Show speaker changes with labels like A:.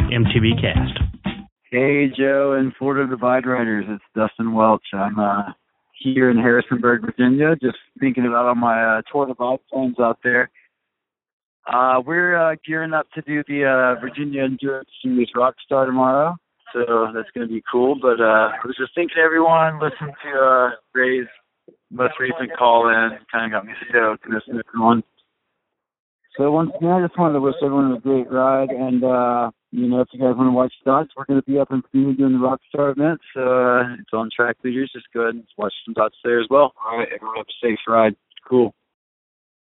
A: MTB Cast.
B: Hey, Joe and Florida Divide Riders. It's Dustin Welch. I'm here in Harrisonburg, Virginia, just thinking about all my Tour Divide friends out there. We're gearing up to do the Virginia Endurance Series Rockstar tomorrow, so that's going to be cool. But I was just thinking, everyone, listen to Ray's most recent call-in. Kind of got me stoked to listen to everyone. So once again, I just wanted to wish everyone a great ride, and if you guys want to watch dots, we're going to be up in Virginia doing the Rockstar event, so it's on Track Leaders. Just go ahead and watch some dots there as well. All right, everyone have a safe ride. Cool.